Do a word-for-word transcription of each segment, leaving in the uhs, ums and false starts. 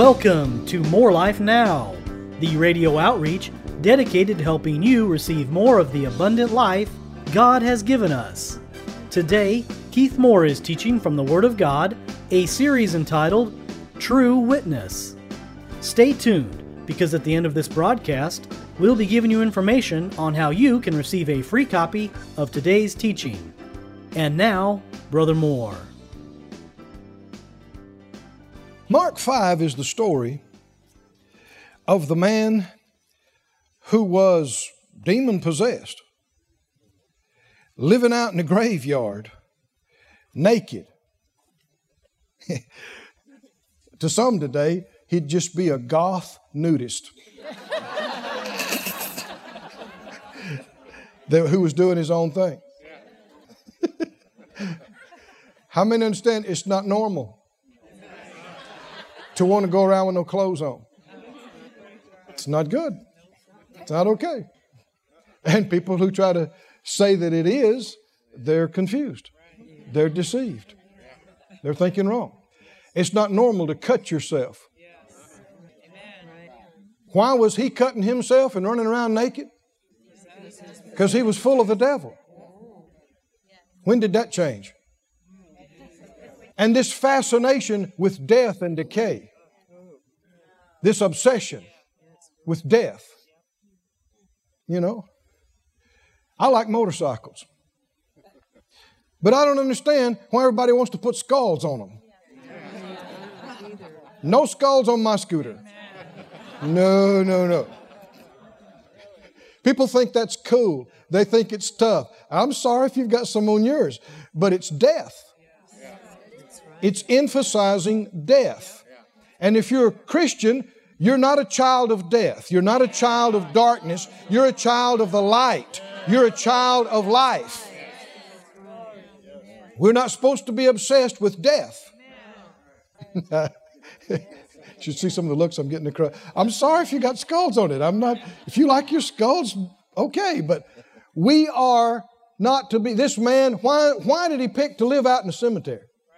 Welcome to More Life Now, the radio outreach dedicated to helping you receive more of the abundant life God has given us. Today, Keith Moore is teaching from the Word of God, a series entitled True Witness. Stay tuned, because at the end of this broadcast, we'll be giving you information on how you can receive a free copy of today's teaching. And now, Brother Moore. Mark five is the story of the man who was demon-possessed, living out in the graveyard, naked. To some today, he'd just be a goth nudist who was doing his own thing. How many understand it's not normal to want to go around with no clothes on? It's not good. It's not okay. And people who try to say that it is, they're confused. They're deceived. They're thinking wrong. It's not normal to cut yourself. Why was he cutting himself and running around naked? Because he was full of the devil. When did that change? And this fascination with death and decay, this obsession with death. You know, I like motorcycles, but I don't understand why everybody wants to put skulls on them. No skulls on my scooter. No, no, no. People think that's cool. They think it's tough. I'm sorry if you've got some on yours, but it's death. It's emphasizing death. And if you're a Christian, you're not a child of death. You're not a child of darkness. You're a child of the light. You're a child of life. We're not supposed to be obsessed with death. You should see some of the looks I'm getting across. I'm sorry if you got skulls on it. I'm not, if you like your skulls, okay, but we are not to be, this man, why, why did he pick to live out in the cemetery?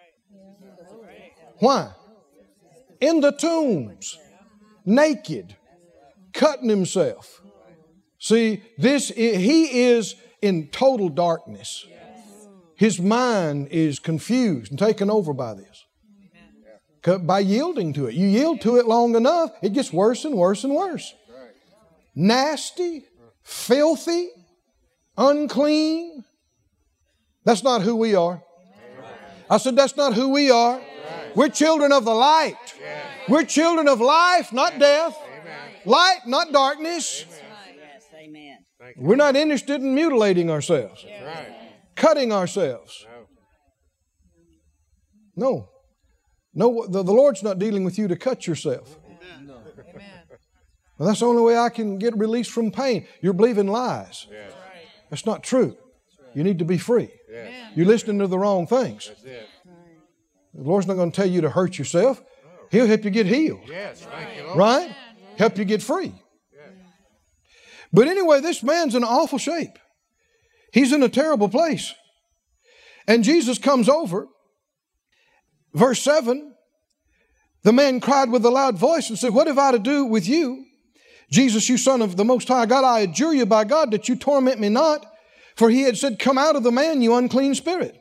Why? In the tombs, naked, cutting himself. See, this, he is in total darkness. His mind is confused and taken over by this. By yielding to it. You yield to it long enough, it gets worse and worse and worse. Nasty, filthy, unclean. That's not who we are. I said, that's not who we are. We're children of the light. We're children of life, not death. Light, not darkness. We're not interested in mutilating ourselves, cutting ourselves. No. No, the, the Lord's not dealing with you to cut yourself. Well, that's the only way I can get released from pain. You're believing lies. That's not true. You need to be free. You're listening to the wrong things. The Lord's not going to tell you to hurt yourself. He'll help you get healed. Right? Help you get free. But anyway, this man's in awful shape. He's in a terrible place. And Jesus comes over. Verse seven, the man cried with a loud voice and said, what have I to do with you, Jesus, you Son of the Most High God? I adjure you by God that you torment me not. For he had said, come out of the man, you unclean spirit.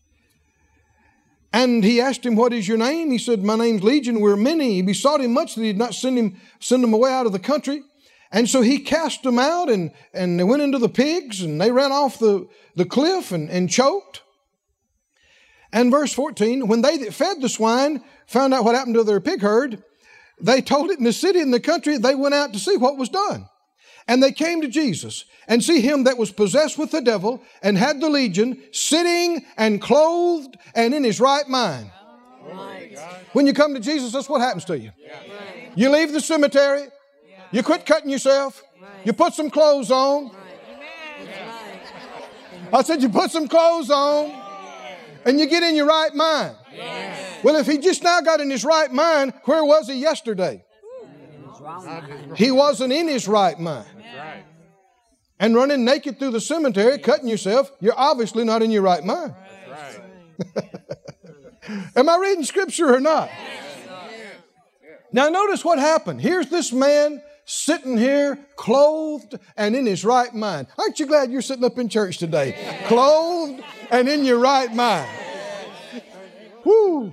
And he asked him, what is your name? He said, my name's Legion. We're many. He besought him much that he did not send him, send him away out of the country. And so he cast them out, and, and they went into the pigs, and they ran off the, the cliff and, and choked. And verse fourteen, when they that fed the swine found out what happened to their pig herd, they told it in the city and the country. They went out to see what was done. And they came to Jesus and see him that was possessed with the devil and had the legion, sitting and clothed and in his right mind. Right. When you come to Jesus, that's what happens to you. Right. You leave the cemetery. Yeah. You quit cutting yourself. Right. You put some clothes on. Right. I said you put some clothes on. And you get in your right mind. Yes. Well, if he just now got in his right mind, where was he yesterday? He wasn't in his right mind. And running naked through the cemetery, cutting yourself, you're obviously not in your right mind. Am I reading Scripture or not? Now notice what happened. Here's this man sitting here clothed and in his right mind. Aren't you glad you're sitting up in church today? Clothed and in your right mind. Woo!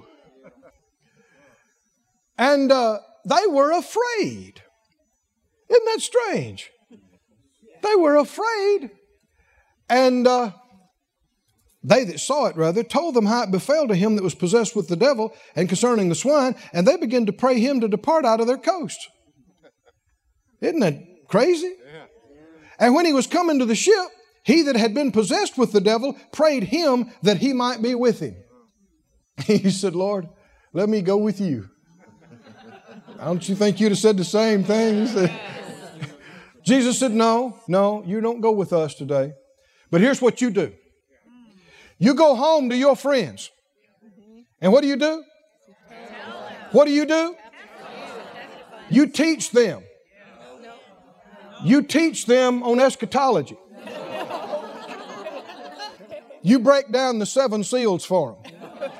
And uh, they were afraid. Isn't that strange? They were afraid. And uh, they that saw it, rather, told them how it befell to him that was possessed with the devil and concerning the swine, and they began to pray him to depart out of their coast. Isn't that crazy? And when he was come into the ship, he that had been possessed with the devil prayed him that he might be with him. He said, Lord, let me go with you. Don't you think you'd have said the same thing? Said, Jesus said, no, no, you don't go with us today. But here's what you do. You go home to your friends. And what do you do? What do you do? You teach them. You teach them on eschatology. You break down the seven seals for them.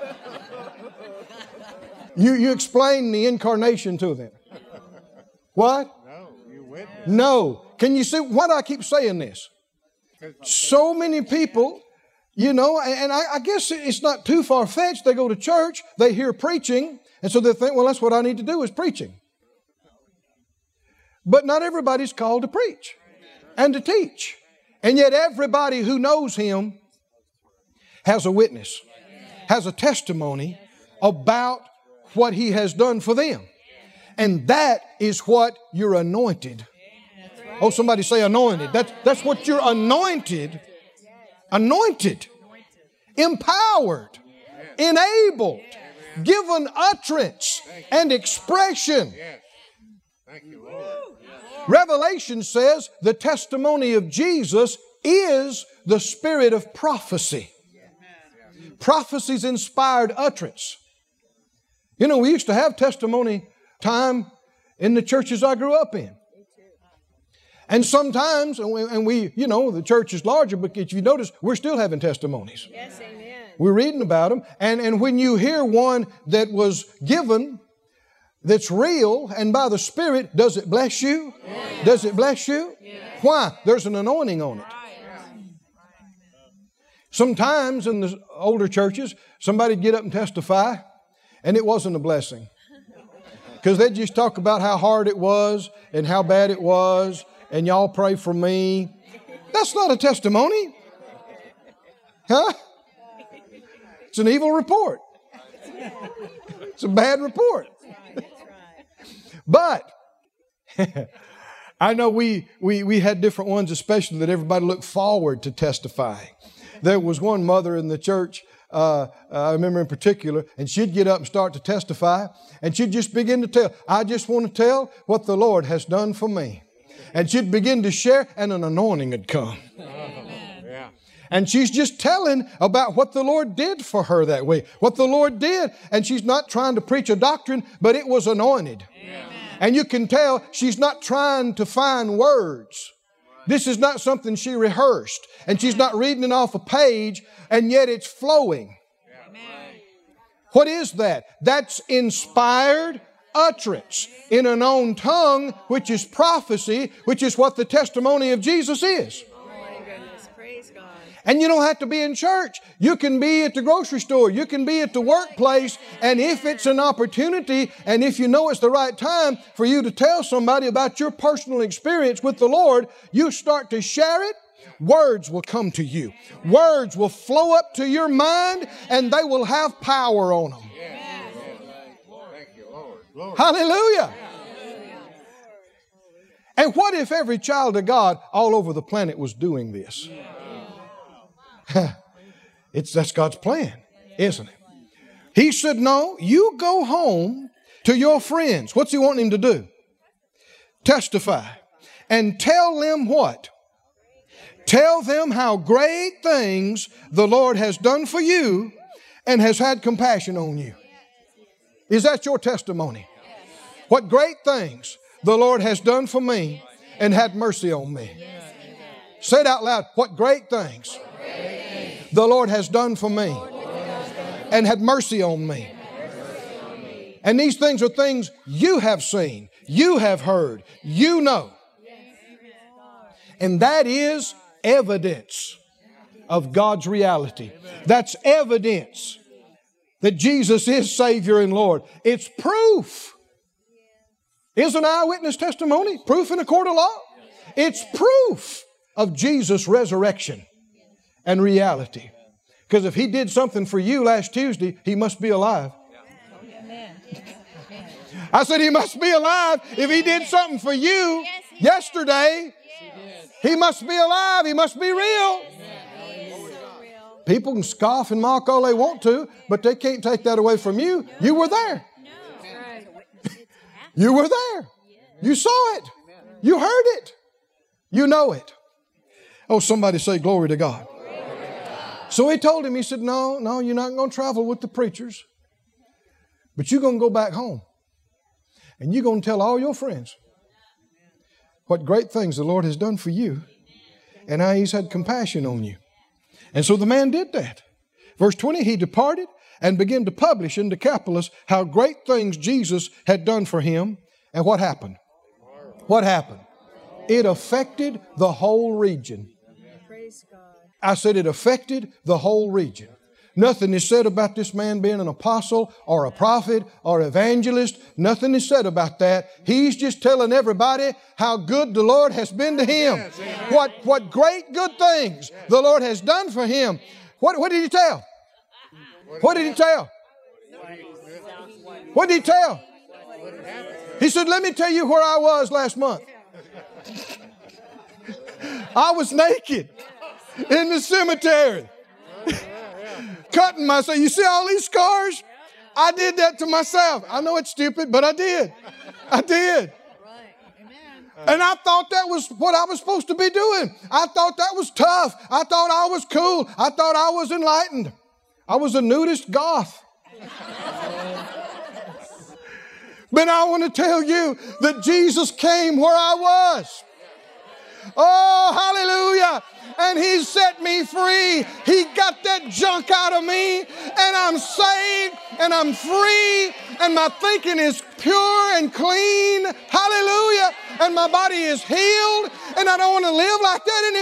You, you explain the incarnation to them. What? No, you witness. No. Can you see why do I keep saying this? So many people, you know, and I, I guess it's not too far-fetched. They go to church, they hear preaching, and so they think, well, that's what I need to do is preaching. But not everybody's called to preach and to teach. And yet everybody who knows Him has a witness, has a testimony about what He has done for them. And that is what you're anointed. Oh, somebody say anointed. That's, that's what you're anointed. Anointed. Empowered. Enabled. Given utterance and expression. Thank you, Lord. Revelation says the testimony of Jesus is the spirit of prophecy. Prophecy's inspired utterance. You know, we used to have testimony time in the churches I grew up in. And sometimes, and we, and we, you know, the church is larger, but if you notice, we're still having testimonies. Yes, amen. We're reading about them. And, and when you hear one that was given, that's real, and by the Spirit, does it bless you? Yes. Does it bless you? Yes. Why? There's an anointing on it. Sometimes in the older churches, somebody'd get up and testify, and it wasn't a blessing. Because they'd just talk about how hard it was and how bad it was, and y'all pray for me. That's not a testimony. Huh? It's an evil report. It's a bad report. But I know we, we, we had different ones, especially that everybody looked forward to testifying. There was one mother in the church, uh, I remember in particular, and she'd get up and start to testify, and she'd just begin to tell, I just want to tell what the Lord has done for me. And she'd begin to share, and an anointing had come. Yeah. And she's just telling about what the Lord did for her that way, what the Lord did. And she's not trying to preach a doctrine, but it was anointed. Yeah. And you can tell she's not trying to find words. This is not something she rehearsed. And she's not reading it off a page, and yet it's flowing. What is that? That's inspired utterance in a known tongue, which is prophecy, which is what the testimony of Jesus is. Oh my goodness, praise God. And you don't have to be in church. You can be at the grocery store. You can be at the workplace. And if it's an opportunity, and if you know it's the right time for you to tell somebody about your personal experience with the Lord, you start to share it, words will come to you. Words will flow up to your mind, and they will have power on them. Thank you, Lord. Lord. Hallelujah. And what if every child of God all over the planet was doing this? It's, that's God's plan, isn't it? He said, no, you go home to your friends. What's He wanting him to do? Testify. And tell them what? Tell them how great things the Lord has done for you and has had compassion on you. Is that your testimony? What great things the Lord has done for me and had mercy on me. Say it out loud. What great things the Lord has done for me and had mercy on me. And these things are things you have seen, you have heard, you know. And that is evidence of God's reality. That's evidence that Jesus is Savior and Lord. It's proof. Is an eyewitness testimony proof in a court of law? It's proof of Jesus' resurrection and reality. Because if He did something for you last Tuesday, He must be alive. I said He must be alive. If He did something for you yesterday, He must be alive. He must be real. People can scoff and mock all they want to, but they can't take that away from you. You were there. You were there. You saw it. You heard it. You know it. Oh, somebody say glory to God. So he told him, he said, no, no, you're not going to travel with the preachers, but you're going to go back home. And you're going to tell all your friends what great things the Lord has done for you and how He's had compassion on you. And so the man did that. Verse twenty, he departed and began to publish in Decapolis how great things Jesus had done for him. And what happened? What happened? It affected the whole region. Praise God. I said it affected the whole region. Nothing is said about this man being an apostle or a prophet or evangelist. Nothing is said about that. He's just telling everybody how good the Lord has been to him. What, what great good things the Lord has done for him. What, what did he tell? What did he tell? What did he tell? He said, let me tell you where I was last month. I was naked in the cemetery. Cutting myself. You see all these scars? I did that to myself. I know it's stupid, but I did. I did. And I thought that was what I was supposed to be doing. I thought that was tough. I thought I was cool. I thought I was enlightened. I was a nudist goth. But I want to tell you that Jesus came where I was. Oh, hallelujah. And He set me free. He got that junk out of me. And I'm saved. And I'm free. And my thinking is pure and clean. Hallelujah. And my body is healed. And I don't want to live like that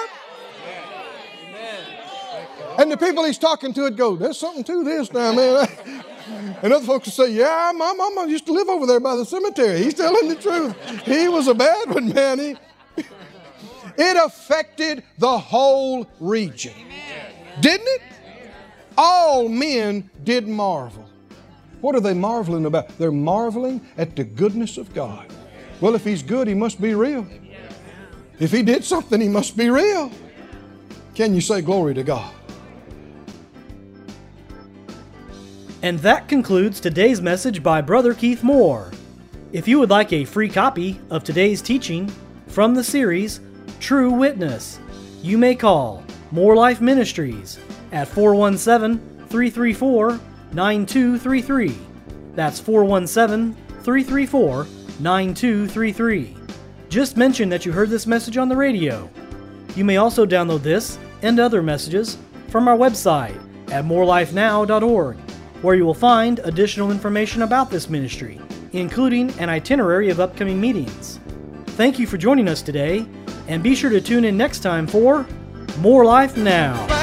anymore. And the people He's talking to would go, there's something to this now, man. And other folks would say, yeah, my mama used to live over there by the cemetery. He's telling the truth. He was a bad one, man. He, It affected the whole region. Didn't it? All men did marvel. What are they marveling about? They're marveling at the goodness of God. Well, if He's good, He must be real. If He did something, He must be real. Can you say glory to God? And that concludes today's message by Brother Keith Moore. If you would like a free copy of today's teaching from the series True Witness, you may call More Life Ministries at four one seven, three three four, nine two three three. That's four one seven, three three four, nine two three three. Just mention that you heard this message on the radio. You may also download this and other messages from our website at more life now dot org, where you will find additional information about this ministry, including an itinerary of upcoming meetings. Thank you for joining us today, and be sure to tune in next time for More Life Now.